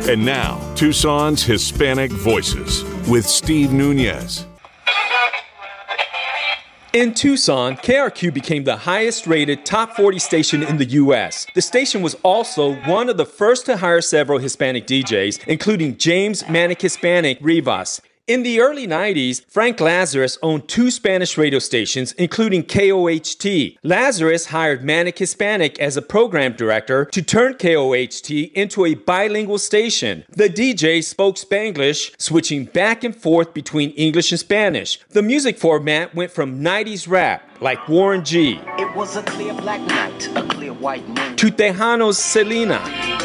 And now, Tucson's Hispanic Voices with Steve Nunez. In Tucson, KRQ became the highest-rated top 40 station in the U.S. The station was also one of the first to hire several Hispanic DJs, including James Manic Hispanic Rivas. In the early 90s, Frank Lazarus owned 2 Spanish radio stations, including KOHT. Lazarus hired Manic Hispanic as a program director to turn KOHT into a bilingual station. The DJ spoke Spanglish, switching back and forth between English and Spanish. The music format went from 90s rap, like Warren G, it was a clear black night, a clear white moon, to Tejano's Selena.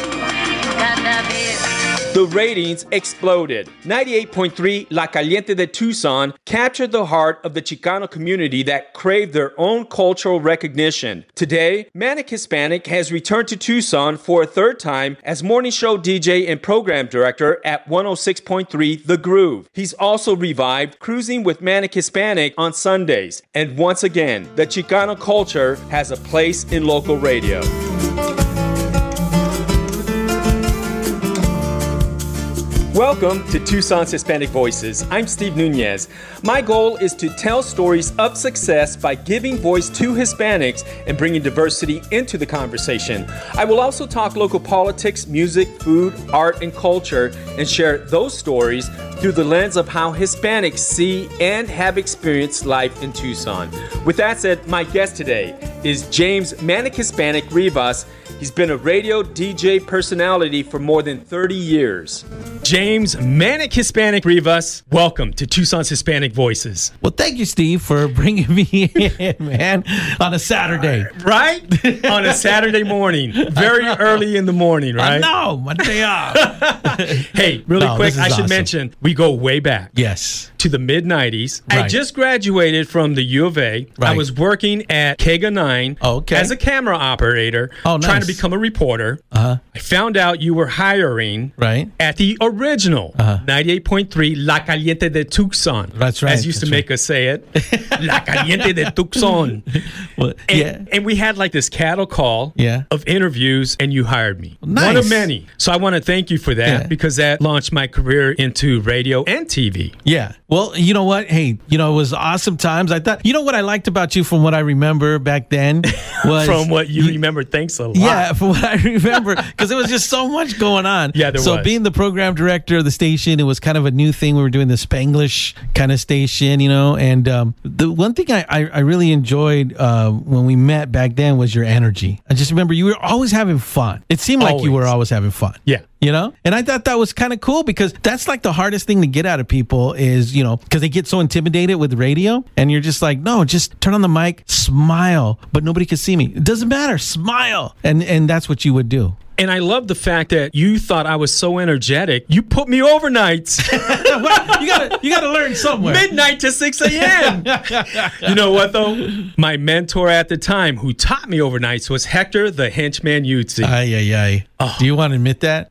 The ratings exploded. 98.3 La Caliente de Tucson captured the heart of the Chicano community that craved their own cultural recognition. Today, Manic Hispanic has returned to Tucson for a third time as morning show DJ and program director at 106.3 The Groove. He's also revived Cruising with Manic Hispanic on Sundays. And once again, the Chicano culture has a place in local radio. Welcome to Tucson's Hispanic Voices. I'm Steve Nunez. My goal is to tell stories of success by giving voice to Hispanics and bringing diversity into the conversation. I will also talk local politics, music, food, art, and culture, and share those stories through the lens of how Hispanics see and have experienced life in Tucson. With that said, my guest today is James Manic Hispanic Rivas. He's been a radio DJ personality for more than 30 years. James Manic Hispanic Rivas, welcome to Tucson's Hispanic Voices. Well, thank you, Steve, for bringing me in, man, on a Saturday. Right? On a Saturday morning. Very early in the morning, right? I know, my day off. Hey, really quick, I should mention, we go way back. Yes. To the mid-90s. Right. I just graduated from the U of A. Right. I was working at KEGA 9 as a camera operator, trying to become a reporter. I found out you were hiring at the original 98.3 La Caliente de Tucson. That's right. As used to make us say it. La Caliente de Tucson. Well, and we had like this cattle call of interviews, and you hired me. Nice. One of many. So I want to thank you for that because that launched my career into radio and TV. Yeah. Well, you know what? Hey, it was awesome times. I thought, what I liked about you from what I remember back then was... From what you remember, thanks a lot. Yeah, from what I remember, because there was just so much going on. Yeah, there was. So being the program director of the station, it was kind of a new thing. We were doing the Spanglish kind of station, and the one thing I really enjoyed when we met back then was your energy. I just remember you were always having fun. It seemed like you were always having fun. Yeah. And I thought that was kind of cool because that's like the hardest thing to get out of people is, because they get so intimidated with radio and you're just like, no, just turn on the mic, smile, but nobody can see me. It doesn't matter. Smile. And that's what you would do. And I love the fact that you thought I was so energetic. You put me overnights. Well, you gotta learn somewhere. Midnight to 6 a.m. You know what, though? My mentor at the time who taught me overnights was Hector the Henchman Yutzi. Ay. Oh. Do you want to admit that?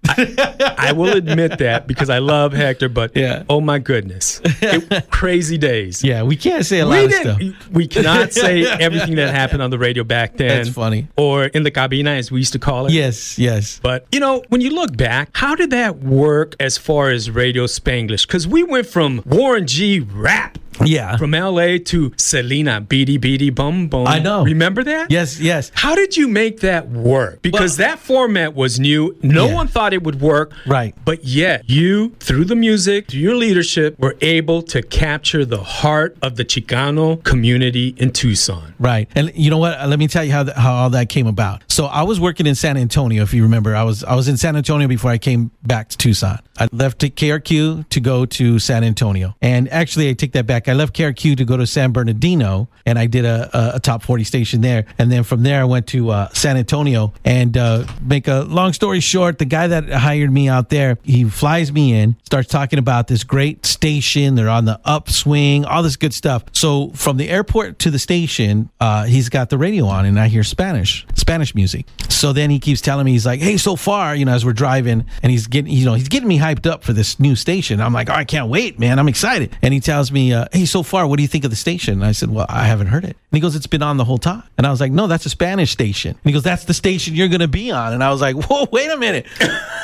I will admit that because I love Hector, but oh my goodness. Crazy days. Yeah, we can't say a lot of stuff. We cannot say everything that happened on the radio back then. That's funny. Or in the cabina, as we used to call it. Yes. But, when you look back, how did that work as far as radio Spanglish? Because we went from Warren G rap. Yeah. From L.A. to Selena, beady, beady, bum, bum. I know. Remember that? Yes. How did you make that work? Because that format was new. No one thought it would work. Right. But yet, you, through the music, through your leadership, were able to capture the heart of the Chicano community in Tucson. Right. And you know what? Let me tell you how all that came about. So I was working in San Antonio, if you remember. I was in San Antonio before I came back to Tucson. I left KRQ to go to San Antonio. And actually, I take that back. I left KRQ to go to San Bernardino, and I did a top 40 station there. And then from there, I went to San Antonio. And make a long story short, the guy that hired me out there, he flies me in, starts talking about this great station. They're on the upswing, all this good stuff. So from the airport to the station, he's got the radio on, and I hear Spanish music. So then he keeps telling me, he's like, hey, so far, as we're driving, and he's getting me hyped up for this new station. I'm like, oh, I can't wait, man. I'm excited. And he tells me, hey, so far, what do you think of the station? And I said, well, I haven't heard it. And he goes, it's been on the whole time. And I was like, no, that's a Spanish station. And he goes, that's the station you're going to be on. And I was like, whoa, wait a minute.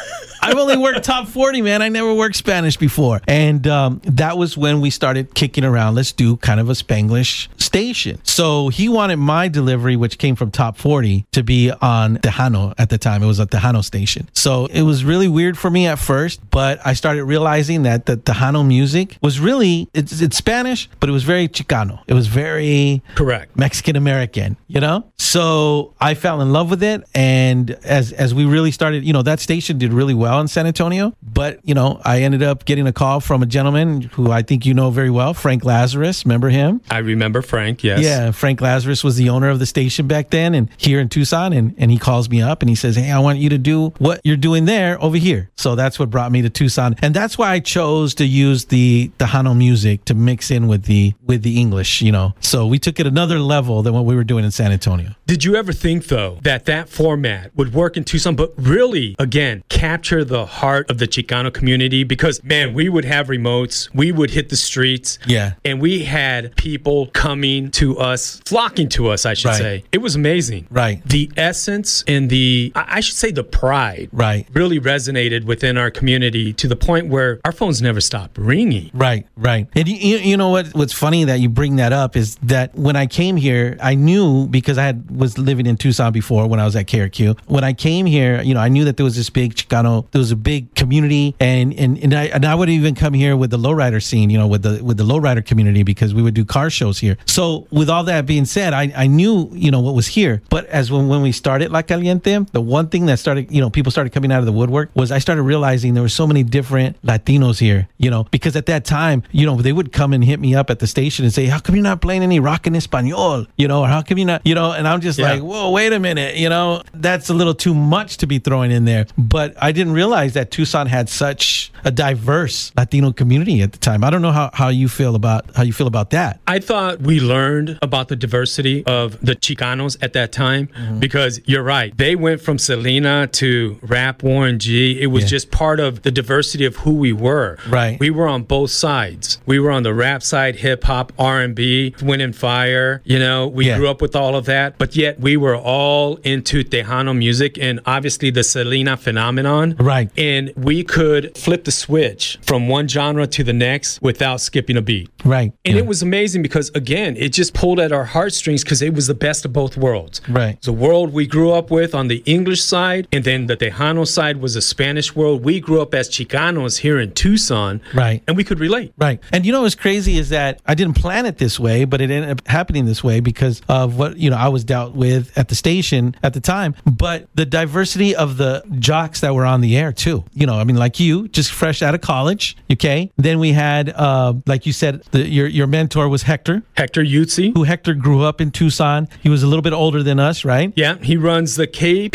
I've only worked top 40, man. I never worked Spanish before. And that was when we started kicking around. Let's do kind of a Spanglish station. So he wanted my delivery, which came from top 40, to be on Tejano at the time. It was a Tejano station. So it was really weird for me at first, but I started realizing that the Tejano music was really, it's Spanish, but it was very Chicano. It was very correct Mexican-American, you know? So I fell in love with it. And as we really started, you know, that station did really well in San Antonio. But, you know, I ended up getting a call from a gentleman who I think you know very well, Frank Lazarus. Remember him? I remember Frank, yes. Yeah, Frank Lazarus was the owner of the station back then and here in Tucson. And he calls me up and he says, hey, I want you to do what you're doing there over here. So that's what brought me to Tucson. And that's why I chose to use the Tejano music to mix in with the English, you know. So we took it another level than what we were doing in San Antonio. Did you ever think, though, that format would work in Tucson, but really, again, capture the heart of the Chicano community? Because, man, we would have remotes, we would hit the streets, and we had people coming to us, flocking to us, I should say. It was amazing. Right. The essence and I should say the pride really resonated within our community to the point where our phones never stopped ringing. Right. And you know what's funny that you bring that up is that when I came here, I knew, because I was living in Tucson before when I was at KRQ. When I came here, you know, I knew that there was this big Chicano, there was a big community, and I would even come here with the lowrider scene, you know, with the lowrider community, because we would do car shows here. So with all that being said, I knew, you know, what was here. But as when we started La Caliente, the one thing that started, you know, people started coming out of the woodwork was I started realizing there were so many different Latinos here, you know, because at that time, you know, they would come and hit me up at the station and say, how come you're not playing any rock en español, you know, or how come you're not, you know, and I'm just like, whoa, wait a minute, you know, that's a little too much to be throwing in there. But I didn't realize that Tucson had such a diverse Latino community at the time. I don't know how you feel about that. I thought we learned about the diversity of the Chicanos at that time, because you're right. They went from Selena to Rap Warren G. It was just part of the diversity of who we were. Right. We were on both sides. We were on the rap side, hip hop, R&B, Wind and Fire. You know, we grew up with all of that, but yet we were all into Tejano music and obviously the Selena phenomenon. Right. And we could flip the switch from one genre to the next without skipping a beat. Right. And it was amazing because, again, it just pulled at our heartstrings because it was the best of both worlds. Right. The world we grew up with on the English side, and then the Tejano side was a Spanish world. We grew up as Chicanos here in Tucson. Right. And we could relate. Right. And you know what's crazy is that I didn't plan it this way, but it ended up happening this way because of what, you know, I was dealt with at the station at the time. But the diversity of the jocks that were on the air too. You know, I mean, like you, just fresh out of college. Okay. Then we had, like you said, your mentor was Hector Yutzi, who Hector grew up in Tucson. He was a little bit older than us, right? Yeah. He runs the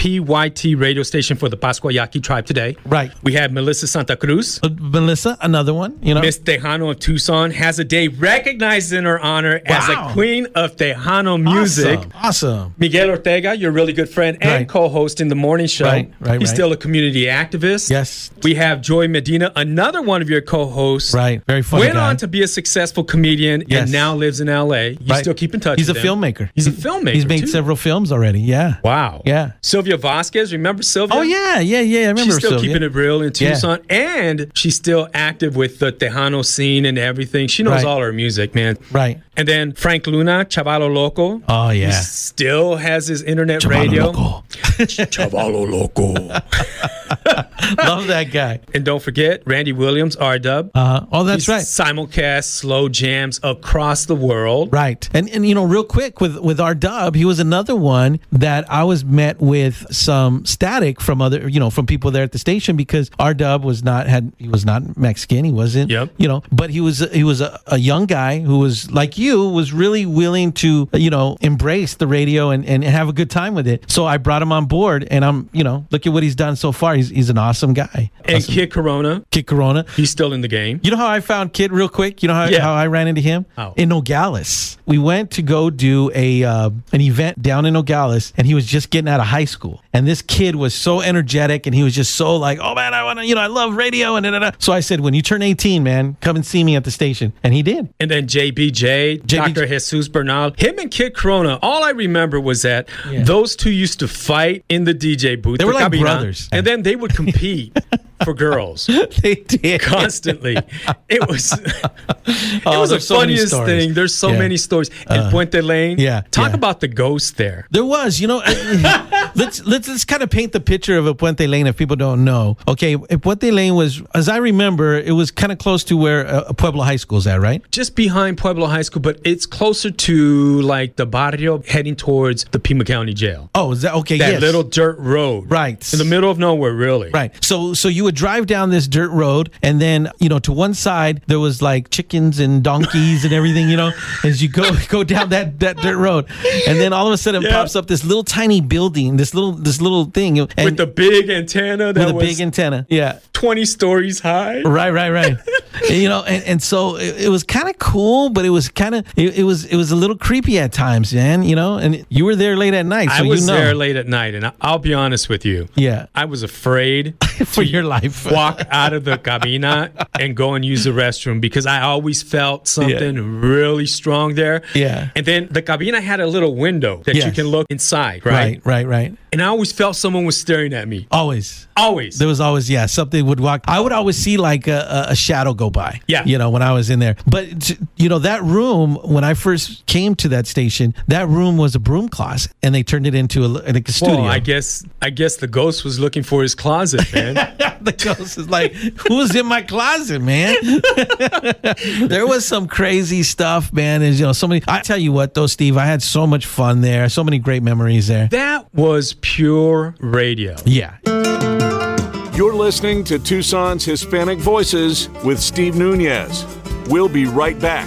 KPYT radio station for the Pascua Yaqui tribe today. Right. We have Melissa Santa Cruz. Melissa, another one, you know. Miss Tejano of Tucson has a day recognized in her honor as a queen of Tejano music. Awesome. Miguel Ortega, your really good friend and co-host in the morning show. Right. He's still a community activist. Yes. We have Joy Medina, another one of your co-hosts. Right. Very funny Went guy. on to be a successful comedian and now lives in L.A. You still keep in touch with him. He's a filmmaker. He's a filmmaker, He's made several films already. Yeah. Wow. Yeah. Sylvia Vasquez, remember Sylvia? Oh, yeah. I remember She's still Sylvia. keeping it real in Tucson. And she's still active with the Tejano scene and everything. She knows all her music, man. Right. And then Frank Luna, Chavalo Loco. Oh, yeah. He still has his internet radio. Chavalo Loco. Love that guy. And don't forget, Randy Williams, R-Dub. Oh, that's right. Simulcast slow jams across the world. Right. And you know, real quick with R-Dub, he was another one that I was met with some static from other, you know, from people there at the station because R-Dub was not Mexican. He wasn't, you know, but he was a young guy who was like you, was really willing to, you know, embrace the radio and have a good time with it. So I brought him on board and I'm, you know, look at what he's done so far. He's an awesome guy. And awesome. Kid Corona. He's still in the game. You know how I found Kid real quick? You know how I ran into him? How? In Nogales. We went to go do an event down in Nogales and he was just getting out of high school. And this kid was so energetic and he was just so like, oh man, I want to, you know, I love radio and da-da-da. So I said, when you turn 18, man, come and see me at the station. And he did. And then JBJ, Dr. Jesus Bernal, him and Kid Corona, all I remember was that those two used to fight in the DJ booth. They were like brothers. And then they would compete. for girls. They did. Constantly. It was it was the there's so many funniest stories. thing. There's so Yeah. many stories. In Puente Lane, talk yeah. about the ghost there. There was, let's kind of paint the picture of a Puente Lane if people don't know. Okay, Puente Lane was, as I remember, it was kind of close to where Pueblo High School is at, right? Just behind Pueblo High School, but it's closer to like the barrio heading towards the Pima County Jail. Oh, is that okay? That yes. little dirt road. Right. In the middle of nowhere, really. Right. So you would drive down this dirt road, and then, to one side there was like chickens and donkeys and everything, as you go down that dirt road. And then all of a sudden pops up this little tiny building, this little thing. And with the big antenna that with a was big antenna. Yeah. 20 stories high. Right. and so it was kind of cool, but it was kind of it was a little creepy at times, man. And you were there late at night, so I was there late at night, and I'll be honest with you. Yeah, I was afraid for your life. Walk out of the cabina and go and use the restroom because I always felt something really strong there. Yeah, and then the cabina had a little window that you can look inside. Right. And I always felt someone was staring at me. Always. Always. There was always, something would walk. I would always see like a shadow go by. Yeah. When I was in there. But, that room, when I first came to that station, that room was a broom closet, and they turned it into a studio. Well, I guess the ghost was looking for his closet, man. The ghost is like, who's in my closet, man? There was some crazy stuff, man. And, so many. I tell you what, though, Steve, I had so much fun there. So many great memories there. That was pure radio. Yeah. You're listening to Tucson's Hispanic Voices with Steve Nunez. We'll be right back.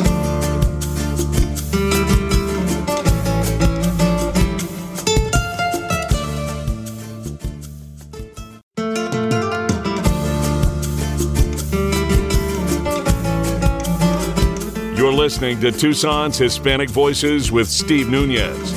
You're listening to Tucson's Hispanic Voices with Steve Nunez.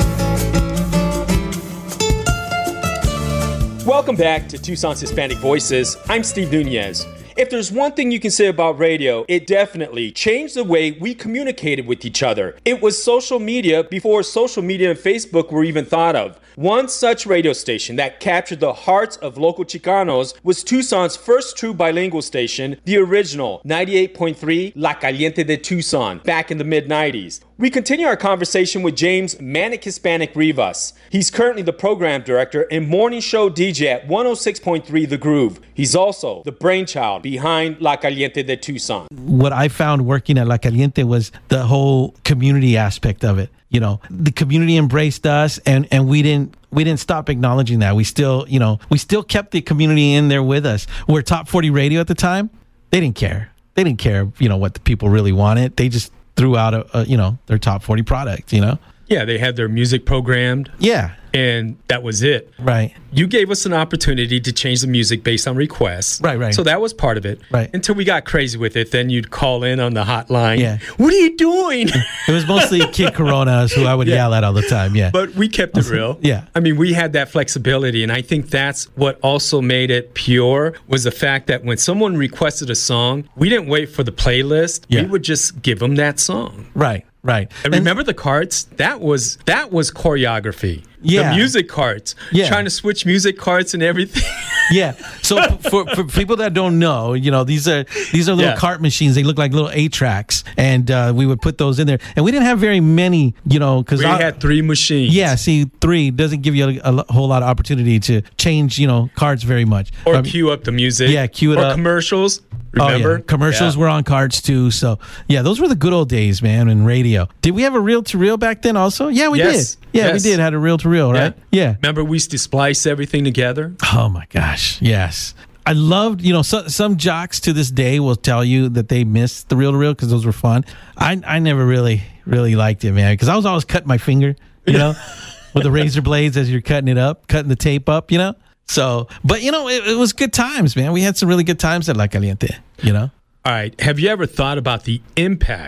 Welcome back to Tucson's Hispanic Voices. I'm Steve Nunez. If there's one thing you can say about radio, it definitely changed the way we communicated with each other. It was social media before social media and Facebook were even thought of. One such radio station that captured the hearts of local Chicanos was Tucson's first true bilingual station, the original 98.3 La Caliente de Tucson, back in the mid-90s. We continue our conversation with James Manic Hispanic Rivas. He's currently the program director and morning show DJ at 106.3 The Groove. He's also the brainchild behind La Caliente de Tucson. What I found working at La Caliente was the whole community aspect of it. The community embraced us, and we didn't stop acknowledging that. We still kept the community in there with us. We're Top 40 Radio at the time. They didn't care. What the people really wanted. They just threw out their top 40 product, Yeah, they had their music programmed. Yeah. And that was it. Right. You gave us an opportunity to change the music based on requests. Right. So that was part of it. Right. Until we got crazy with it. Then you'd call in on the hotline. Yeah. What are you doing? It was mostly Kid Coronas who I would yell at all the time. Yeah. But we kept it real. Yeah. I mean, we had that flexibility. And I think that's what also made it pure was the fact that when someone requested a song, we didn't wait for the playlist. Yeah. We would just give them that song. Right. And remember the carts? That was choreography. Yeah. The music carts. Yeah. Trying to switch music carts and everything. Yeah. So for people that don't know, these are little cart machines. They look like little 8-tracks, and we would put those in there. And we didn't have very many, because we had 3 machines. Yeah. See, 3 doesn't give you a whole lot of opportunity to change, carts very much. Or cue up the music. Yeah, cue it or up. Or commercials. Remember? Oh, yeah. Commercials were on cards too. So, yeah, those were the good old days, man, in radio. Did we have a reel-to-reel back then also? Yeah, we did. Yeah, we did. Had a reel-to-reel, right? Yeah. Remember we used to splice everything together? Oh, my gosh. Yes. I loved, some jocks to this day will tell you that they missed the reel-to-reel because those were fun. I never really liked it, man, because I was always cutting my finger, with the razor blades as you're cutting the tape up, So, but it was good times, man. We had some really good times at La Caliente, All right. Have you ever thought about the impact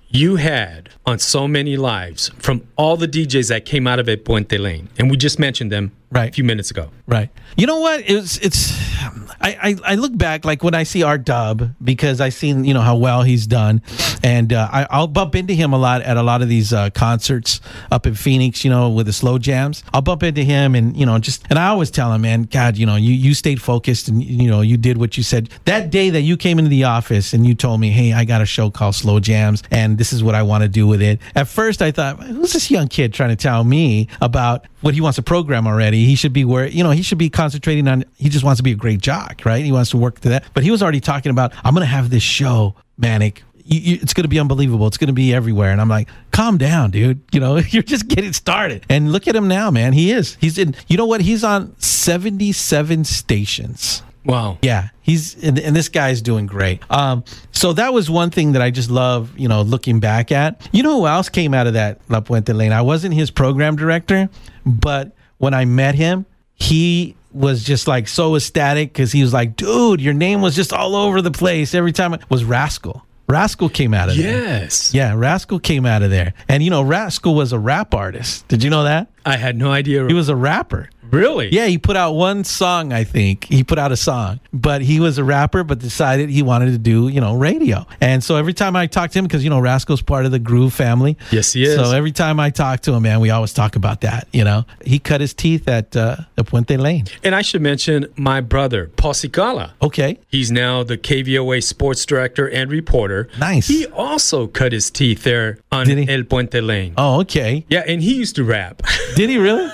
you had on so many lives from all the DJs that came out of El Puente Lane, and we just mentioned them a few minutes ago. Right. You know what? I look back, like when I see Art Dub, because I seen, how well he's done. And I'll bump into him a lot at a lot of these concerts up in Phoenix, with the slow jams. I'll bump into him and, and I always tell him, man, God, you stayed focused and, you did what you said. That day that you came into the office and you told me, hey, I got a show called Slow Jams and this is what I want to do with it. At first I thought, who's this young kid trying to tell me about what he wants to program already? He should be he should be concentrating on, he just wants to be a great jock, right? He wants to work to that. But he was already talking about, I'm going to have this show, Manic. It's going to be unbelievable. It's going to be everywhere. And I'm like, calm down, dude. You're just getting started. And look at him now, man. He's in, he's on 77 stations. Wow. Yeah. And this guy's doing great. So that was one thing that I just love, looking back at. You know who else came out of that La Puente Lane? I wasn't his program director, but when I met him, he was just like so ecstatic because he was like, dude, your name was just all over the place. Every time it was Rascal. Rascal came out of there. Yes. Yeah, Rascal came out of there. And, Rascal was a rap artist. Did you know that? I had no idea. He was a rapper. Really? Yeah, he put out one song, I think. He put out a song. But he was a rapper, but decided he wanted to do, radio. And so every time I talk to him, because, Rascal's part of the Groove family. Yes, he is. So every time I talk to him, man, we always talk about that, He cut his teeth at the Puente Lane. And I should mention my brother, Paul Cicala. Okay. He's now the KVOA sports director and reporter. Nice. He also cut his teeth there on El Puente Lane. Oh, okay. Yeah, and he used to rap. Did he really?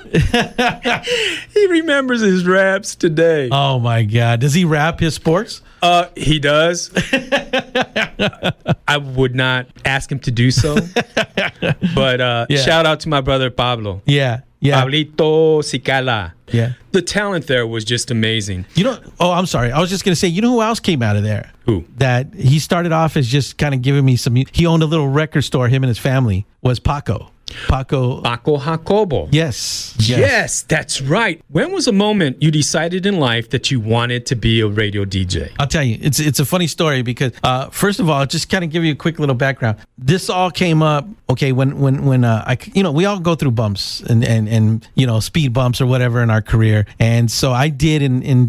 He remembers his raps today. Oh my God. Does he rap his sports? He does. I would not ask him to do so. But shout out to my brother Pablo. Yeah. Pablito Cicala. Yeah. The talent there was just amazing. I'm sorry. I was just going to say, who else came out of there? Who? That he started off as just kind of giving me some, he owned a little record store, him and his family, was Paco Jacobo. Yes, that's right. When was a moment you decided in life that you wanted to be a radio DJ? I'll tell you, it's a funny story because first of all, just kind of give you a quick little background. This all came up, okay, when we all go through bumps and speed bumps or whatever in our career, and so I did in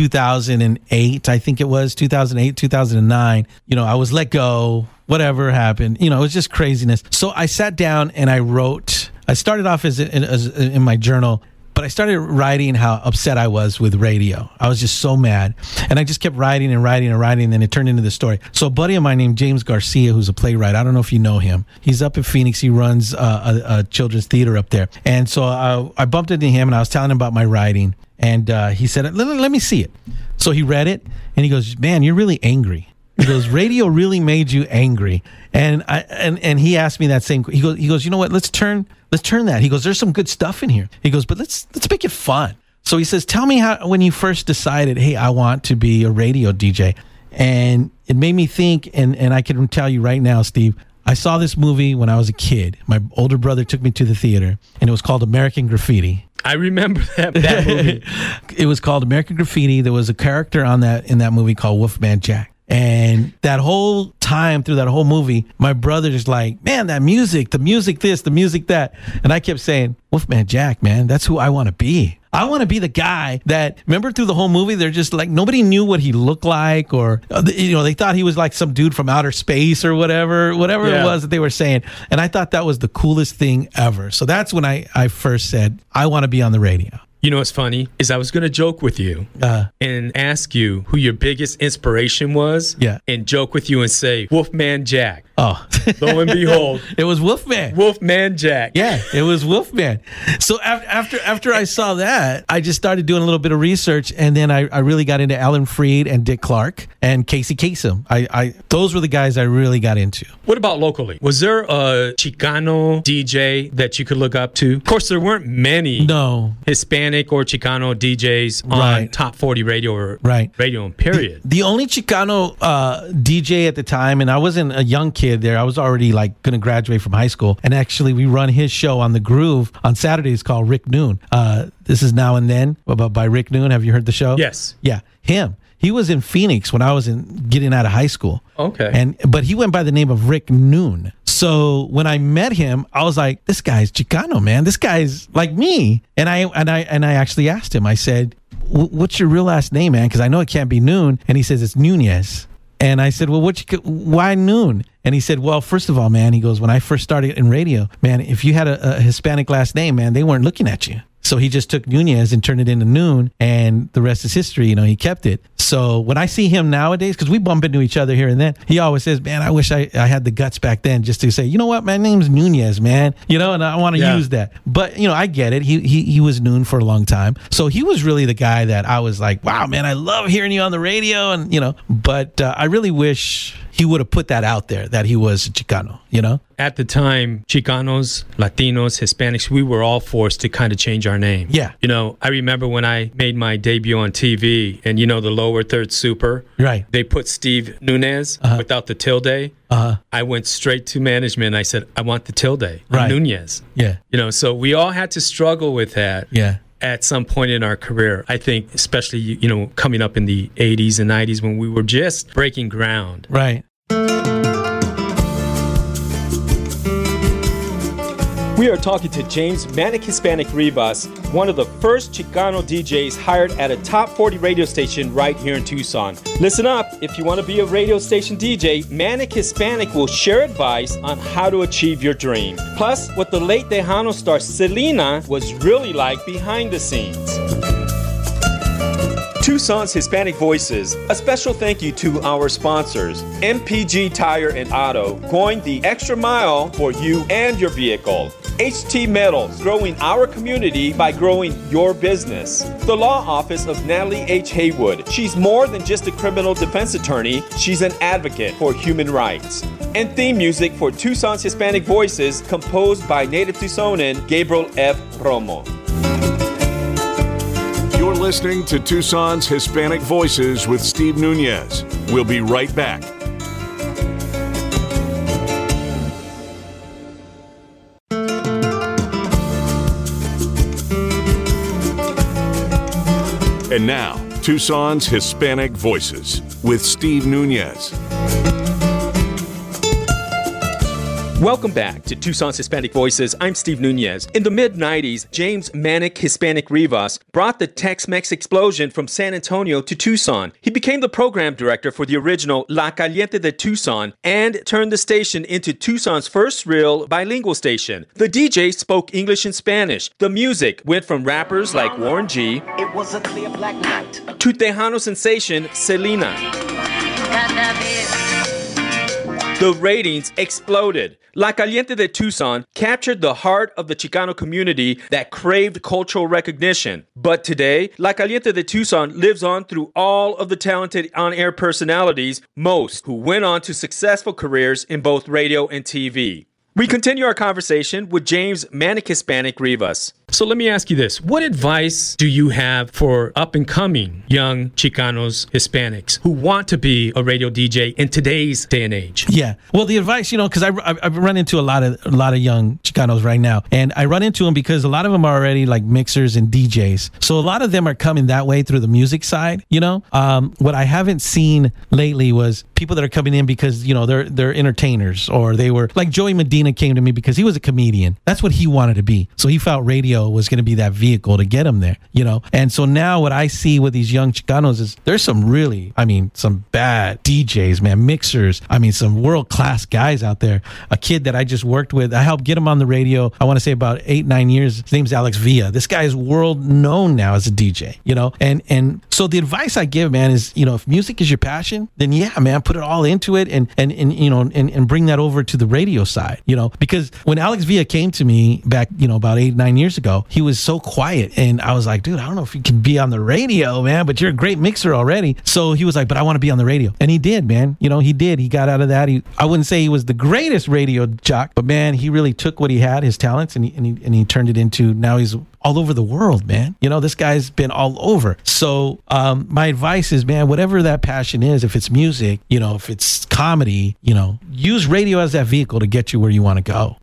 2008, I think it was 2008, 2009. I was let go. Whatever happened, it was just craziness. So I sat down and I wrote. I started off as in my journal, but I started writing how upset I was with radio. I was just so mad, and I just kept writing and writing and writing, and then it turned into the story. So a buddy of mine named James Garcia, who's a playwright, I don't know if you know him. He's up in Phoenix. He runs a children's theater up there, and so I bumped into him, and I was telling him about my writing, and he said, "Let me see it." So he read it, and he goes, "Man, you're really angry." He goes, radio really made you angry. And he asked me that same, he goes, you know what, let's turn that. He goes, there's some good stuff in here. He goes, but let's make it fun. So he says, tell me how, when you first decided, hey, I want to be a radio DJ. And it made me think, and I can tell you right now, Steve, I saw this movie when I was a kid. My older brother took me to the theater, and it was called American Graffiti. I remember that movie. It was called American Graffiti. There was a character in that movie called Wolfman Jack. And that whole time through that whole movie, my brother's like, man, the music this, the music that. And I kept saying, Wolfman Jack, man, that's who I want to be. I want to be the guy that, remember through the whole movie, they're just like, nobody knew what he looked like, or, they thought he was like some dude from outer space or whatever it was that they were saying. And I thought that was the coolest thing ever. So that's when I first said, I want to be on the radio. You know what's funny is I was going to joke with you and ask you who your biggest inspiration was, and joke with you and say Wolfman Jack. Oh, lo and behold, it was Wolfman. Wolfman Jack. Yeah, it was Wolfman. So after I saw that, I just started doing a little bit of research, and then I really got into Alan Freed and Dick Clark and Casey Kasem. Those were the guys I really got into. What about locally? Was there a Chicano DJ that you could look up to? Of course, there weren't many. No. Hispanic or Chicano DJs on Top 40 radio or radio, period. The only Chicano DJ at the time, and I wasn't a young kid there, I was already like going to graduate from high school, and actually we run his show on the Groove on Saturdays called Rick Noon. This is Now and Then by Rick Noon. Have you heard the show? Yes. Yeah, him. He was in Phoenix when I was getting out of high school. Okay. But he went by the name of Rick Noon. So when I met him, I was like, this guy's Chicano, man. This guy's like me. And I actually asked him, I said, what's your real last name, man? Because I know it can't be Noon. And he says, it's Nunez. And I said, well, why Noon? And he said, well, first of all, man, he goes, when I first started in radio, man, if you had a Hispanic last name, man, they weren't looking at you. So he just took Nunez and turned it into Noon, and the rest is history. You know, he kept it. So when I see him nowadays, because we bump into each other here and then, he always says, man, I wish I had the guts back then just to say, you know what, my name's Nunez, man. You know, and I want to use that. But, you know, I get it. He was Noon for a long time. So he was really the guy that I was like, wow, man, I love hearing you on the radio. And, you know, but I really wish he would have put that out there, that he was Chicano, you know? At the time, Chicanos, Latinos, Hispanics, we were all forced to kind of change our name. Yeah. You know, I remember when I made my debut on TV and, you know, the lower third super. Right. They put Steve Nunez without the tilde. I went straight to management and I said, I want the tilde. I'm Nunez. Yeah. You know, so we all had to struggle with that. Yeah. At some point in our career, I think, especially, you know, coming up in the 80s and 90s when we were just breaking ground. Right. We are talking to James Manic Hispanic Rivas, one of the first Chicano DJs hired at a top 40 radio station right here in Tucson. Listen up, if you want to be a radio station DJ, Manic Hispanic will share advice on how to achieve your dream. Plus, what the late Tejano star Selena was really like behind the scenes. Tucson's Hispanic Voices. A special thank you to our sponsors, MPG Tire and Auto, going the extra mile for you and your vehicle. HT Metals, growing our community by growing your business. The law office of Natalie H. Haywood. She's more than just a criminal defense attorney, she's an advocate for human rights. And theme music for Tucson's Hispanic Voices, composed by native Tucsonan Gabriel F. Romo. You're listening to Tucson's Hispanic Voices with Steve Nunez. We'll be right back. And now, Tucson's Hispanic Voices with Steve Nunez. Welcome back to Tucson's Hispanic Voices. I'm Steve Nunez. In the mid-90s, James Manic Hispanic Rivas brought the Tex-Mex explosion from San Antonio to Tucson. He became the program director for the original La Caliente de Tucson and turned the station into Tucson's first real bilingual station. The DJ spoke English and Spanish. The music went from rappers like Warren G. It was a clear black night. To Tejano sensation Selena. The ratings exploded. La Caliente de Tucson captured the heart of the Chicano community that craved cultural recognition. But today, La Caliente de Tucson lives on through all of the talented on-air personalities, most who went on to successful careers in both radio and TV. We continue our conversation with James Manic Hispanic Rivas. So let me ask you this. What advice do you have for up-and-coming young Chicanos, Hispanics who want to be a radio DJ in today's day and age? Yeah. Well, the advice, you know, because I run into a lot of young Chicanos right now. And I run into them because a lot of them are already like mixers and DJs. So a lot of them are coming that way through the music side, you know. What I haven't seen lately was people that are coming in because, you know, they're entertainers, or they were like Joey Medina came to me because he was a comedian. That's what he wanted to be. So he felt radio was going to be that vehicle to get him there, you know. And so now what I see with these young Chicanos is there's some really, I mean, some bad DJs, man, mixers. I mean, some world-class guys out there. A kid that I just worked with, I helped get him on the radio, I want to say about 8-9 years. His name's Alex Villa. This guy is world known now as a DJ, you know. And so the advice I give, man, is, you know, if music is your passion, then yeah, man, put it all into it and you know, and bring that over to the radio side, you know, because when Alex Villa came to me back, you know, about 8-9 years ago, he was so quiet, and I was like, dude, I don't know if you can be on the radio, man, but you're a great mixer already. So he was like, but I want to be on the radio. And he did, man. You know, he did. He got out of that. I wouldn't say he was the greatest radio jock, but man, he really took what he had, his talents, and he turned it into, now he's all over the world, man. You know, this guy's been all over. So my advice is, man, whatever that passion is, if it's music, you know, if it's comedy, you know, use radio as that vehicle to get you where you want to go.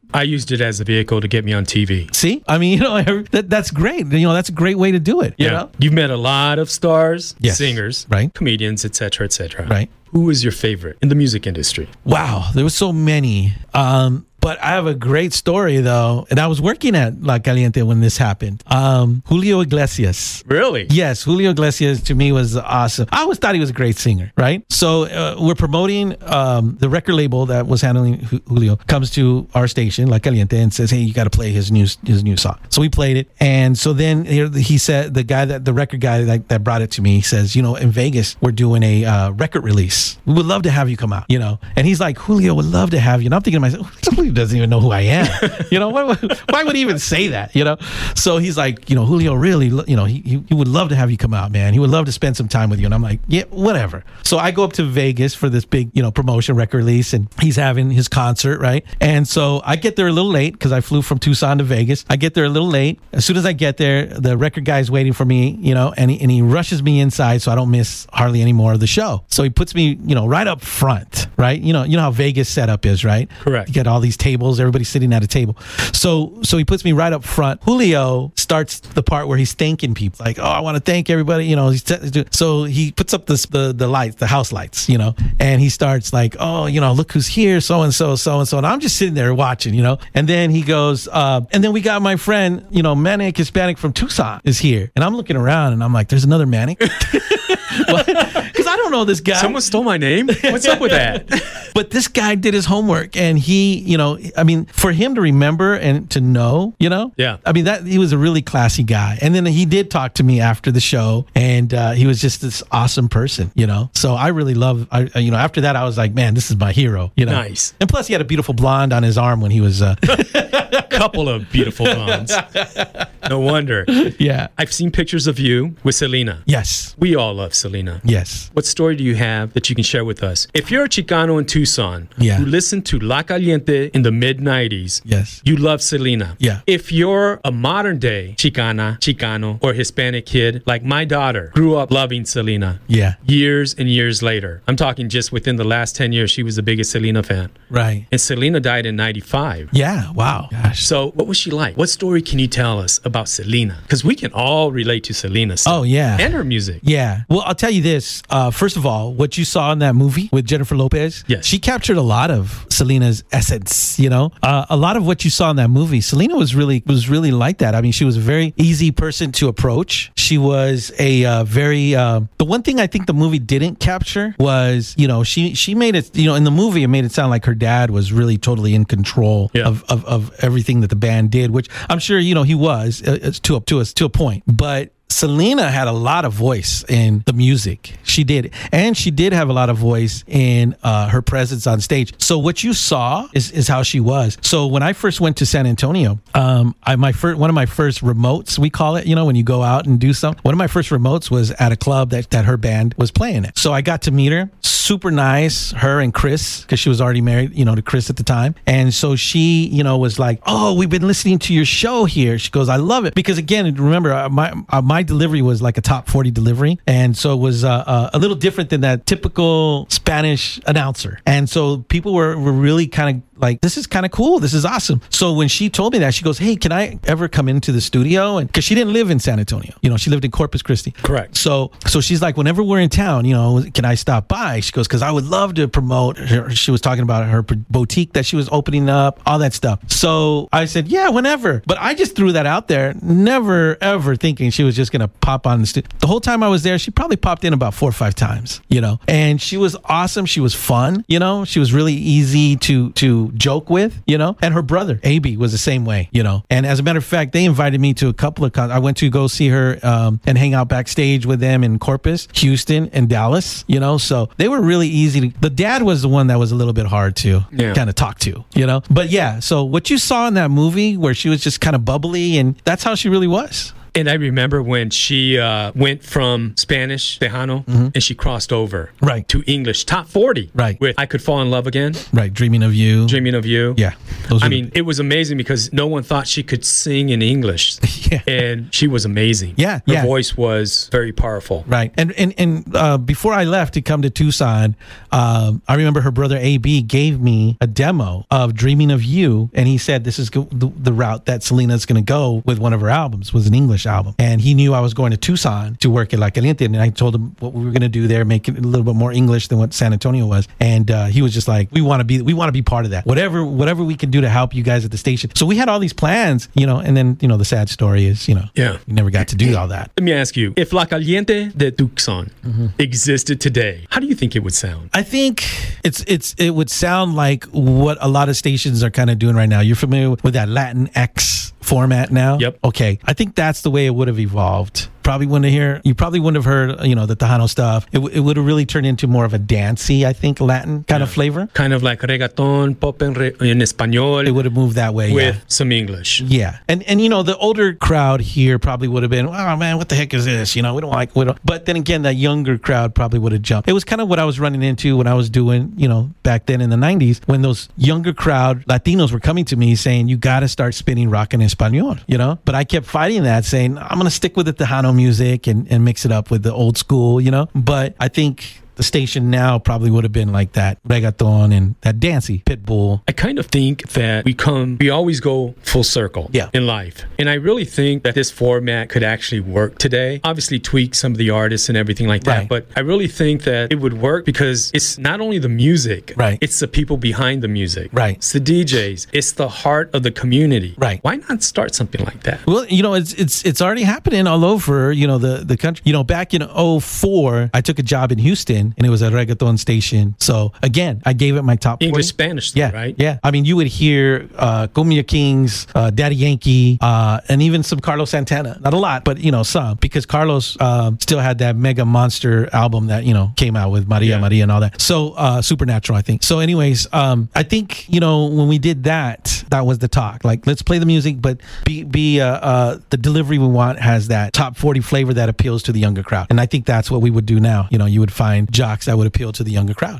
I used it as a vehicle to get me on TV. See, I mean, that's great. That's a great way to do it. You know, you've met a lot of stars, yes, singers, right, comedians, etc., etc. Right. Who is your favorite in the music industry? Wow, there were so many. But I have a great story, though. And I was working at La Caliente when this happened. Julio Iglesias. Really? Yes, Julio Iglesias to me was awesome. I always thought he was a great singer, right? So we're promoting the record label that was handling Julio comes to our station, La Caliente, and says, hey, you got to play his new song. So we played it. And so then he said, the record guy that brought it to me, he says, in Vegas, we're doing a record release. We would love to have you come out, And he's like, Julio would love to have you. And I'm thinking to myself, Julio doesn't even know who I am. Why would he even say that? So he's like, Julio really, he would love to have you come out, man. He would love to spend some time with you. And I'm like, yeah, whatever. So I go up to Vegas for this big, promotion record release, and he's having his concert, right? And so I get there a little late because I flew from Tucson to Vegas. I get there a little late. As soon as I get there, the record guy's waiting for me, and he rushes me inside so I don't miss hardly any more of the show. So he puts me, right up front, right? You know how Vegas setup is, right? Correct. You get all these tables, everybody's sitting at a table. So he puts me right up front. Julio starts the part where he's thanking people, like, oh, I want to thank everybody, so he puts up the lights, the house lights, and he starts like, oh, look who's here, so and so, and I'm just sitting there watching, and then he goes, and then we got my friend, Manic Hispanic from Tucson is here, and I'm looking around and I'm like, there's another Manic. Because I don't know this guy. Someone stole my name? What's up with that? But this guy did his homework, and he, for him to remember and to know, Yeah. that he was a really classy guy. And then he did talk to me after the show, and he was just this awesome person, So I really love, after that, I was like, man, this is my hero, Nice. And plus, he had a beautiful blonde on his arm when he was. Couple of beautiful blondes. No wonder. Yeah. I've seen pictures of you with Selena. Yes. We all love Selena. Yes. What story do you have that you can share with us? If you're a Chicano in Tucson Yeah. who listened to La Caliente in the mid-90s, Yes. you love Selena. Yeah. If you're a modern-day Chicano, or Hispanic kid, like my daughter, grew up loving Selena. Yeah. Years and years later. I'm talking just within the last 10 years, she was the biggest Selena fan. Right. And Selena died in 95. Yeah. Wow. Gosh. So what was she like? What story can you tell us about Selena? Because we can all relate to Selena. Oh, yeah. And her music. Yeah. Well, I'll tell you this. First of all, what you saw in that movie with Jennifer Lopez, Yes. she captured a lot of Selena's essence, a lot of what you saw in that movie. Selena was really like that. I mean, she was a very easy person to approach. She was a very, the one thing I think the movie didn't capture was, she made it, in the movie, it made it sound like her dad was really totally in control of everything that the band did, which I'm sure, he was to a point. But Selena had a lot of voice in the music. She did. And she did have a lot of voice in her presence on stage. So what you saw is how she was. So when I first went to San Antonio, one of my first remotes, we call it, when you go out and do something, one of my first remotes was at a club that her band was playing at. So I got to meet her. Super nice, her and Chris, because she was already married, to Chris at the time. And so she, was like, oh, we've been listening to your show here. She goes, I love it. Because again, remember, my delivery was like a top 40 delivery. And so it was a little different than that typical Spanish announcer. And so people were really kind of like, this is kind of cool. This is awesome. So when she told me that, she goes, hey, can I ever come into the studio? And because she didn't live in San Antonio, she lived in Corpus Christi. Correct. So she's like, whenever we're in town, can I stop by? She goes, because I would love to promote her. She was talking about her boutique that she was opening up, all that stuff. So I said, yeah, whenever. But I just threw that out there, never, ever thinking she was just going to pop on the studio. The whole time I was there, she probably popped in about 4 or 5 times, and she was awesome. She was fun, she was really easy to joke with, and her brother, AB, was the same way, and as a matter of fact, they invited me to a couple of I went to go see her and hang out backstage with them in Corpus, Houston, and Dallas, so they were really easy the dad was the one that was a little bit hard to kind of talk to, but yeah, so what you saw in that movie where she was just kind of bubbly, and that's how she really was. And I remember when she went from Spanish, Tejano, and she crossed over to English, top 40 with I Could Fall in Love Again. Right, Dreaming of You. Dreaming of You. Yeah. I mean, it was amazing because no one thought she could sing in English. And she was amazing. Yeah. Her voice was very powerful. Right. And before I left to come to Tucson, I remember her brother AB gave me a demo of Dreaming of You, and he said this is the route that Selena's going to go with one of her albums, was an English album. And he knew I was going to Tucson to work at La Caliente, and I told him what we were going to do there, make it a little bit more English than what San Antonio was. And he was just like, we want to be part of that. Whatever we can do to help you guys at the station. So we had all these plans, and then, the sad story is, we never got to do all that. Let me ask you, if La Caliente de Tucson existed today, how do you think it would sound? I think it would sound like what a lot of stations are kind of doing right now. You're familiar with that Latin X format now? Yep. Okay. I think that's the way it would have evolved. You probably wouldn't have heard, the Tejano stuff. It would have really turned into more of a dancey, I think, Latin kind of flavor. Kind of like reggaeton, pop en español. It would have moved that way, with some English. Yeah. And the older crowd here probably would have been, oh man, what the heck is this? We don't like, but then again, that younger crowd probably would have jumped. It was kind of what I was running into when I was doing, back then in the 90s, when those younger crowd Latinos were coming to me saying, you got to start spinning rock en español, But I kept fighting that, saying, I'm going to stick with the Tejano music and mix it up with the old school, But I think the station now probably would have been like that reggaeton and that dancey Pitbull. I kind of think that we always go full circle in life. And I really think that this format could actually work today. Obviously tweak some of the artists and everything like that. But I really think that it would work because it's not only the music, it's the people behind the music. It's the DJs. It's the heart of the community. Why not start something like that? Well, it's already happening all over, the country. Back in 2004, I took a job in Houston, and it was a reggaeton station. So again, I gave it my top 40. English, Spanish, right? Yeah. I mean, you would hear Cumbia Kings, Daddy Yankee, and even some Carlos Santana. Not a lot, but some, because Carlos still had that mega monster album that came out with Maria and all that. So Supernatural, I think. So anyways, I think when we did that was the talk. Like, let's play the music, but the delivery we want has that top 40 flavor that appeals to the younger crowd. And I think that's what we would do now. You would find jocks that would appeal to the younger crowd.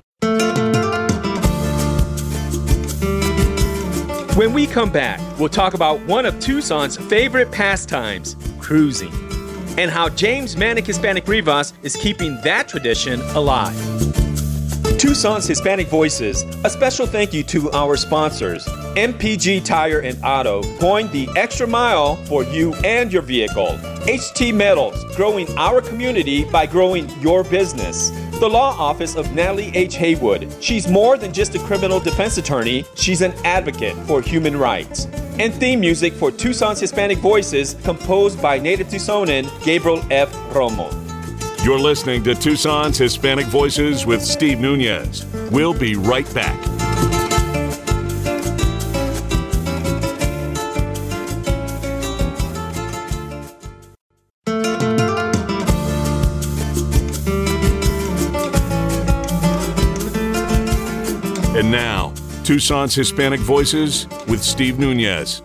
When we come back, we'll talk about one of Tucson's favorite pastimes, cruising, and how James Manic Hispanic Rivas is keeping that tradition alive. Tucson's Hispanic Voices, a special thank you to our sponsors, MPG Tire and Auto, going the extra mile for you and your vehicle. HT Metals, growing our community by growing your business. The law office of Natalie H. Haywood. She's more than just a criminal defense attorney, she's an advocate for human rights. And theme music for Tucson's Hispanic Voices, composed by native Tucsonan Gabriel F. Romo. You're listening to Tucson's Hispanic Voices with Steve Nunez. We'll be right back. And now, Tucson's Hispanic Voices with Steve Nunez.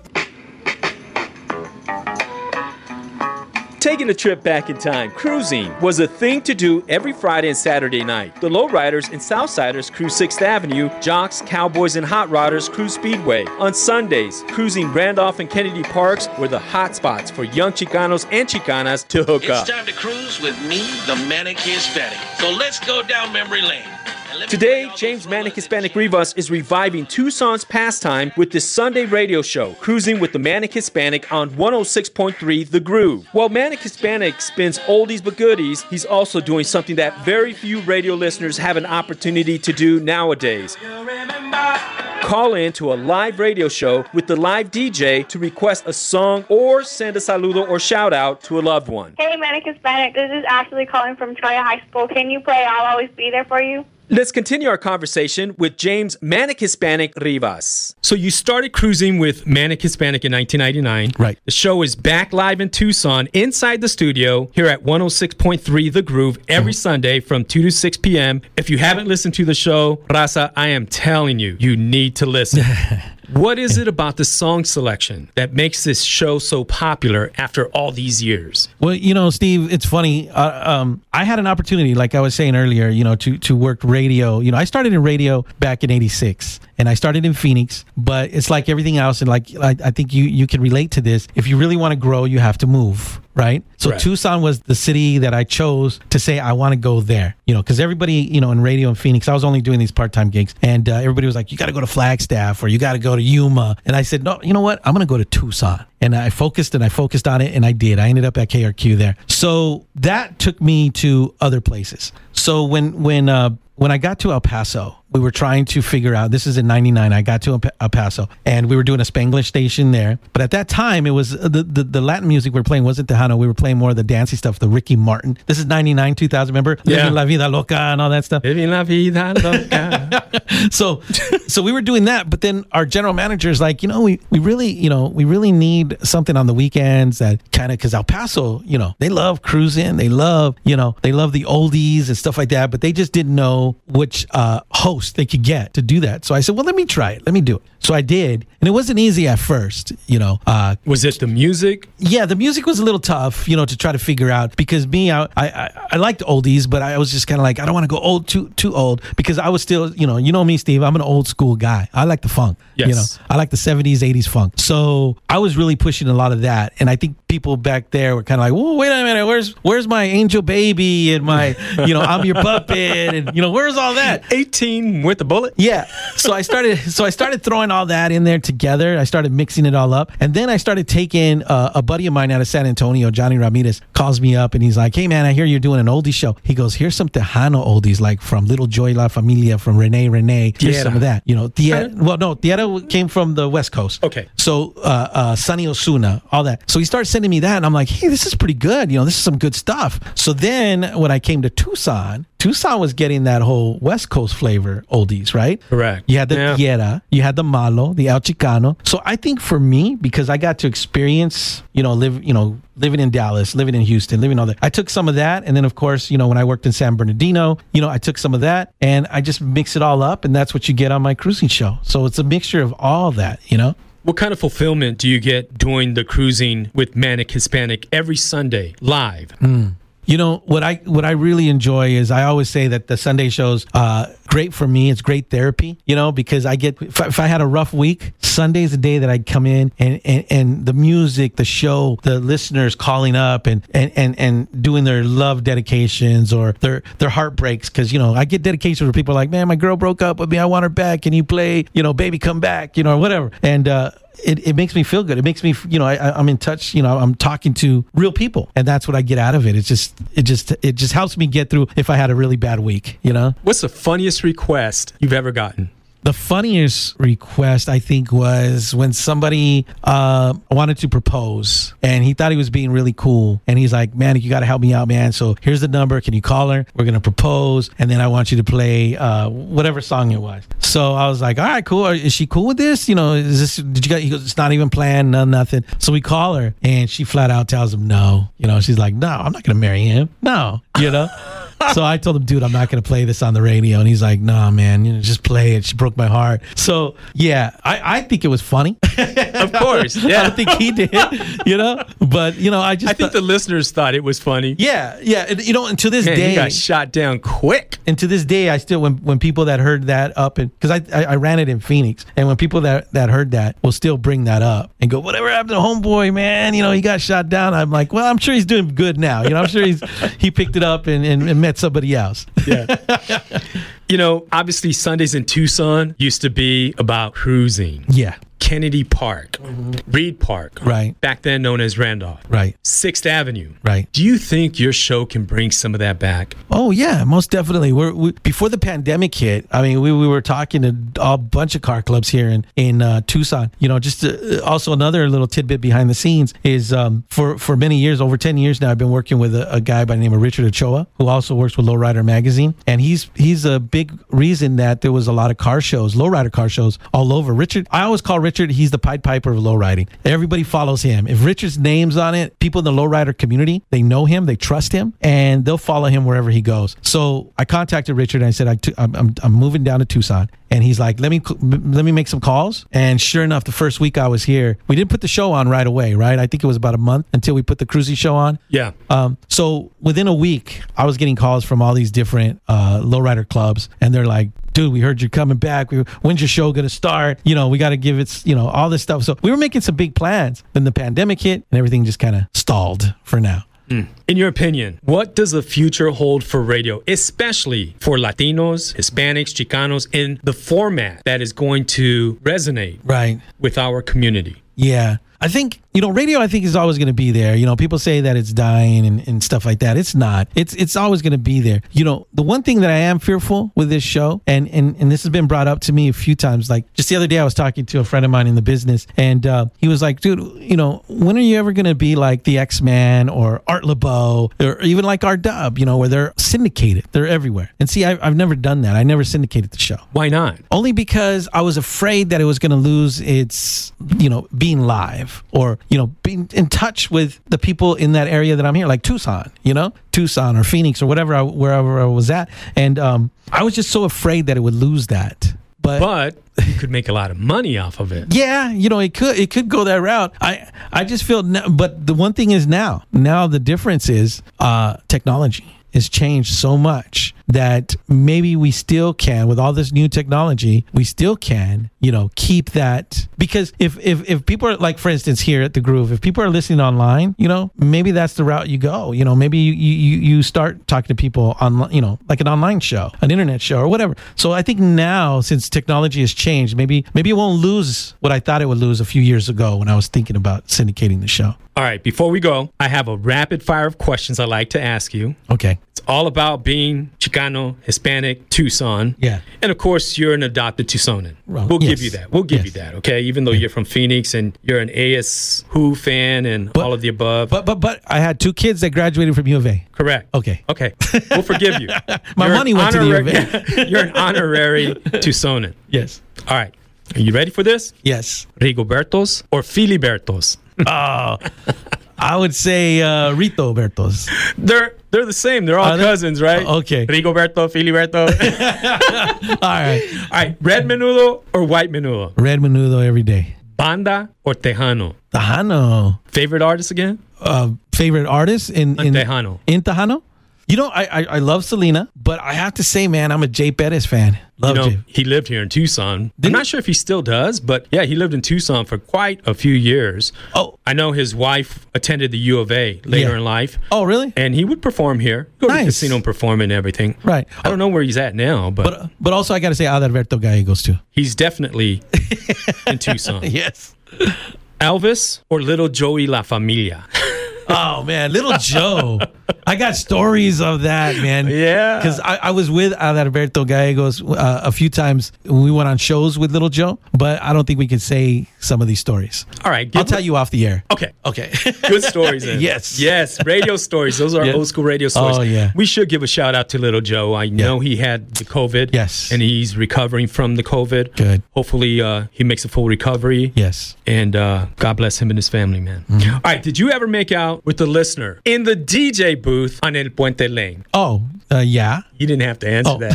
Taking a trip back in time, cruising was a thing to do every Friday and Saturday night. The lowriders and Southsiders cruise 6th Avenue, jocks, cowboys, and hot rodders cruise Speedway. On Sundays, cruising Randolph and Kennedy Parks were the hot spots for young Chicanos and Chicanas to hook up. It's time to cruise with me, the Manic Hispanic. So let's go down memory lane. Today, James Manic Hispanic Rivas is reviving Tucson's pastime with this Sunday radio show, Cruising with the Manic Hispanic on 106.3 The Groove. While Manic Hispanic spins oldies but goodies, he's also doing something that very few radio listeners have an opportunity to do nowadays. Call in to a live radio show with the live DJ to request a song or send a saludo or shout out to a loved one. Hey, Manic Hispanic, this is Ashley calling from Troya High School. Can you play I'll Always Be There For You? Let's continue our conversation with James Manic Hispanic Rivas. So you started cruising with Manic Hispanic in 1999. Right. The show is back live in Tucson inside the studio here at 106.3 The Groove every Sunday from 2 to 6 p.m. If you haven't listened to the show, Raza, I am telling you, you need to listen. What is it about the song selection that makes this show so popular after all these years? Well, Steve, it's funny. I had an opportunity, like I was saying earlier, to work radio. I started in radio back in '86, and I started in Phoenix. But it's like everything else, and like I think you can relate to this. If you really want to grow, you have to move. Right. So Correct. Tucson was the city that I chose to say, I want to go there, because everybody, in radio in Phoenix, I was only doing these part-time gigs, and everybody was like, you got to go to Flagstaff or you got to go to Yuma. And I said, no, you know what? I'm going to go to Tucson. And I focused on it, and I did. I ended up at KRQ there. So that took me to other places. So when I got to El Paso, we were trying to figure out, this is in 99, I got to El Paso, and we were doing a Spanglish station there. But at that time, it was the Latin music we were playing wasn't Tejano. We were playing more of the dancey stuff, the Ricky Martin. This is 99, 2000, remember? Yeah. Living La Vida Loca and all that stuff. Living la vida loca. So we were doing that, but then our general manager is like, we really need something on the weekends that kind of, because El Paso, they love cruising, they love the oldies and stuff like that, but they just didn't know which host they could get to do that. So I said, well, let me try it. Let me do it. So I did. And it wasn't easy at first, Was it the music? Yeah, the music was a little tough, to try to figure out, because me, I liked oldies, but I was just kind of like, I don't want to go old, too old, because I was still, you know me, Steve, I'm an old school guy. I like the funk. Yes. I like the 70s, 80s funk. So I was really pushing a lot of that. And I think people back there were kind of like, whoa, wait a minute, where's my angel baby and my, I'm your puppet, and where's all that? 18 with the bullet? Yeah. So I started throwing all that in there together. I started mixing it all up. And then I started taking a buddy of mine out of San Antonio, Johnny Ramirez, calls me up and he's like, hey man, I hear you're doing an oldie show. He goes, here's some Tejano oldies, like from Little Joy La Familia, from Renee. Here's Tierra. some of that. Tierra came from the West Coast. Okay. So Sonny Osuna, all that. So he started sending me that and I'm like, hey, this is pretty good. This is some good stuff. So then when I came to Tucson was getting that whole West Coast flavor oldies, right? Correct. You had the Tierra, you had the Malo, the El Chicano. So I think for me, because I got to experience, living in Dallas, living in Houston, living all that, I took some of that. And then of course, when I worked in San Bernardino, I took some of that and I just mix it all up. And that's what you get on my cruising show. So it's a mixture of all that, What kind of fulfillment do you get doing the cruising with Manic Hispanic every Sunday live? What I really enjoy is, I always say that the Sunday show's great for me. It's great therapy, because I get, if I had a rough week, Sunday's the day that I come in and the music, the show, the listeners calling up and doing their love dedications or their heartbreaks. Cause I get dedications where people are like, man, my girl broke up with me. I want her back. Can you play, Baby Come Back, or whatever. And, it makes me feel good. It makes me, I'm in touch, I'm talking to real people, and that's what I get out of it. It just helps me get through if I had a really bad week, What's the funniest request you've ever gotten? The funniest request, I think, was when somebody wanted to propose and he thought he was being really cool. And he's like, man, you got to help me out, man. So here's the number. Can you call her? We're going to propose. And then I want you to play whatever song it was. So I was like, all right, cool. Is she cool with this? He goes, it's not even planned, nothing. So we call her and she flat out tells him no. She's like, no, I'm not going to marry him. No, So I told him, dude, I'm not going to play this on the radio. And he's like, nah, man, just play it. She broke my heart. So, yeah, I think it was funny. Of course. Yeah. I don't think he did, But, I think the listeners thought it was funny. Yeah. Yeah. And, and to this Man, day. you got shot down quick. And to this day, I still, when people that heard that up, and because I ran it in Phoenix, and when people that heard that will still bring that up and go, whatever happened to homeboy, man? He got shot down. I'm like, well, I'm sure he's doing good now. I'm sure he picked it up and met somebody else. Yeah. Obviously Sundays in Tucson used to be about cruising. Yeah. Kennedy Park, Reed Park, right? Back then known as Randolph, right? 6th Avenue, right? Do you think your show can bring some of that back? Oh yeah, most definitely. We before the pandemic hit, I mean, we were talking to a bunch of car clubs here in Tucson. Just also another little tidbit behind the scenes is for many years, over 10 years now, I've been working with a guy by the name of Richard Ochoa, who also works with Lowrider Magazine, and he's a big reason that there was a lot of car shows, lowrider car shows all over. I always call Richard Richard, he's the Pied Piper of lowriding. Everybody follows him. If Richard's name's on it, people in the lowrider community, they know him, they trust him, and they'll follow him wherever he goes. So I contacted Richard and I said, I'm moving down to Tucson. And he's like, let me make some calls. And sure enough, the first week I was here, we didn't put the show on right away, right? I think it was about a month until we put the Cruzy show on. Yeah. So within a week, I was getting calls from all these different lowrider clubs, and they're like, dude, we heard you're coming back. When's your show going to start? You know, we got to give it, you know, all this stuff. So we were making some big plans. Then the pandemic hit and everything just kind of stalled for now. In your opinion, what does the future hold for radio, especially for Latinos, Hispanics, Chicanos, in the format that is going to resonate with our community? Yeah. I think, you know, radio, I think, is always going to be there. You know, people say that it's dying and stuff like that. It's not. It's always going to be there. You know, the one thing that I am fearful with this show, and this has been brought up to me a few times, like just the other day I was talking to a friend of mine in the business, and he was like, dude, you know, when are you ever going to be like the X-Man or Art LeBeau or even like our Dub, you know, where they're syndicated. They're everywhere. And see, I've never done that. I never syndicated the show. Why not? Only because I was afraid that it was going to lose its, you know, being live. Or, you know, being in touch with the people in that area that I'm here, like Tucson, you know, Tucson or Phoenix or wherever I was at. And I was just so afraid that it would lose that. But you could make a lot of money off of it. Yeah, you know, it could go that route. I just feel, but the one thing is now the difference is technology has changed so much that maybe we still can, with all this new technology, we still can, you know, keep that. Because if people are, like, for instance, here at The Groove, if people are listening online, you know, maybe that's the route you go. You know, maybe you start talking to people on, you know, like an online show, an internet show or whatever. So I think now, since technology has changed, maybe it won't lose what I thought it would lose a few years ago when I was thinking about syndicating the show. All right, before we go, I have a rapid fire of questions I'd like to ask you. Okay. It's all about being Chicano, Hispanic, Tucson. Yeah. And of course, you're an adopted Tucsonan. Well, we'll yes. give you that. We'll give you that, okay? Even though you're from Phoenix and you're an AS Who fan and all of the above. But I had 2 kids that graduated from U of A. Correct. Okay. We'll forgive you. My money went to the U of A. You're an honorary Tucsonan. Yes. All right. Are you ready for this? Yes. Rigobertos or Filibertos? Oh, I would say Rito Bertos. They're the same. They're all cousins, right? Okay. Rigoberto, Filiberto. All right. Red menudo or white menudo? Red menudo every day. Banda or Tejano? Tejano. Favorite artist again? Favorite artist in Tejano. In Tejano? You know, I love Selena, but I have to say, man, I'm a Jay Perez fan. Love Jay. He lived here in Tucson. I'm not sure if he still does, but yeah, he lived in Tucson for quite a few years. Oh. I know his wife attended the U of A later in life. Oh, really? And he would perform here. Go to the casino and perform and everything. Right. I don't know where he's at now, but also I got to say Adalberto Gallegos too. He's definitely in Tucson. Yes. Elvis or Little Joey La Familia? Oh, man. Little Joe. I got stories of that, man. Yeah. Because I was with Adalberto Gallegos a few times when we went on shows with Little Joe, but I don't think we can say some of these stories. All right. I'll tell you off the air. Okay. Okay. Good stories then. Yes. Yes. Radio stories. Those are old school radio stories. Oh, yeah. We should give a shout out to Little Joe. I know he had the COVID. Yes. And he's recovering from the COVID. Good. Hopefully he makes a full recovery. Yes. And God bless him and his family, man. Mm-hmm. All right. Did you ever make out with the listener in the DJ booth on El Puente Lane? Oh, yeah. You didn't have to answer that.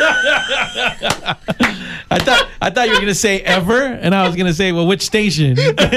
I thought you were gonna say ever, and I was gonna say, well, which station?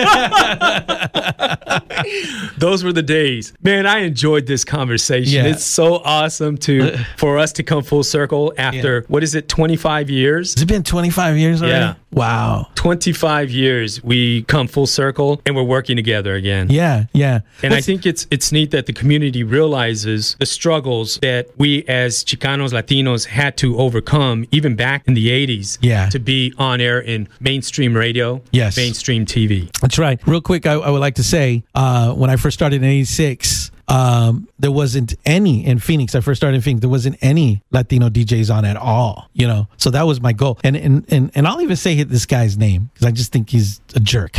Those were the days, man. I enjoyed this conversation. Yeah. It's so awesome for us to come full circle after what is it, 25 years? Has it been 25 years already? Yeah. Wow. 25 years we come full circle and we're working together again. Yeah. And I think it's neat that the community realizes the struggles that we as Chicanos, Latinos had to overcome even back in the 80s to be on air in mainstream radio, mainstream TV. That's right. Real quick, I would like to say, when I first started in 86, there wasn't any in Phoenix. I first started in Phoenix. There wasn't any Latino DJs on at all, you know? So that was my goal. And I'll even say this guy's name because I just think he's a jerk.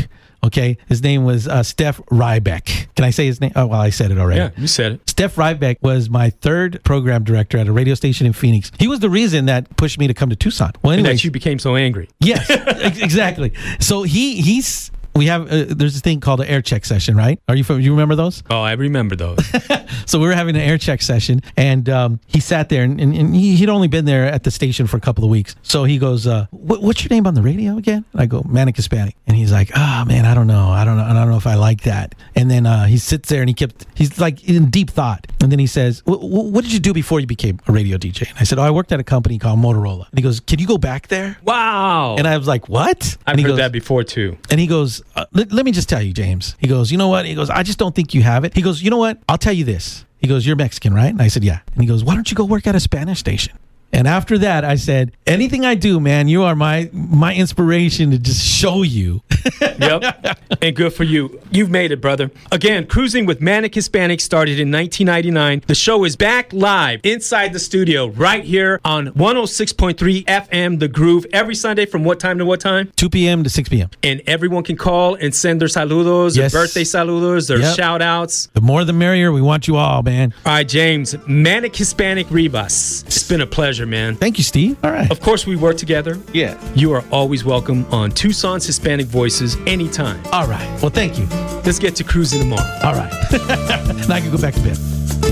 Okay, his name was Steph Rybeck. Can I say his name? Oh, well, I said it already. Yeah, you said it. Steph Rybeck was my third program director at a radio station in Phoenix. He was the reason that pushed me to come to Tucson. Well, And anyway, that you became so angry. yes, exactly. So we have there's this thing called an air check session, right? You remember those? Oh, I remember those. So we were having an air check session, and he sat there, and he'd only been there at the station for a couple of weeks. So he goes, "What's your name on the radio again?" And I go, "Manic Hispanic." And he's like, "Ah, man, I don't know if I like that." And then he sits there, and he's like in deep thought. And then he says, "What did you do before you became a radio DJ?" And I said, "Oh, I worked at a company called Motorola." And he goes, "Can you go back there?" Wow. And I was like, "What?" I've heard that before too. And he goes, let me just tell you, James. He goes, "You know what?" He goes, "I just don't think you have it." He goes, "You know what? I'll tell you this." He goes, "You're Mexican, right?" And I said, "Yeah." And he goes, "Why don't you go work at a Spanish station?" And after that, I said, "Anything I do, man, you are my inspiration to just show you." Yep. And good for you. You've made it, brother. Again, Cruising with Manic Hispanic started in 1999. The show is back live inside the studio right here on 106.3 FM, The Groove, every Sunday from what time to what time? 2 p.m. to 6 p.m. And everyone can call and send their saludos, Yes. their birthday saludos, their Yep. shout outs. The more the merrier. We want you all, man. All right, James, Manic Hispanic Rivas. It's been a pleasure, man. Thank you, Steve. All right. Of course, we work together. Yeah. You are always welcome on Tucson's Hispanic Voices anytime. All right. Well, thank you. Let's get to cruising tomorrow. All right. Now I can go back to bed.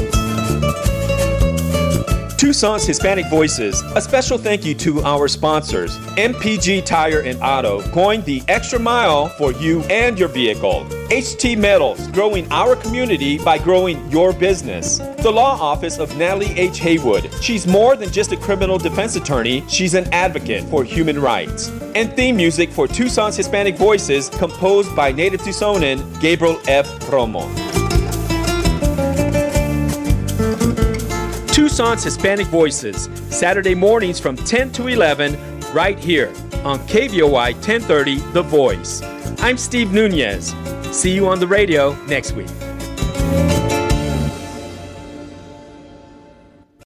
Tucson's Hispanic Voices. A special thank you to our sponsors, MPG Tire and Auto, going the extra mile for you and your vehicle. HT Metals, growing our community by growing your business. The law office of Natalie H. Haywood. She's more than just a criminal defense attorney, she's an advocate for human rights. And theme music for Tucson's Hispanic Voices, composed by native Tucsonan Gabriel F. Romo. Tucson's Hispanic Voices, Saturday mornings from 10 to 11, right here on KVOI 1030, The Voice. I'm Steve Nunez. See you on the radio next week.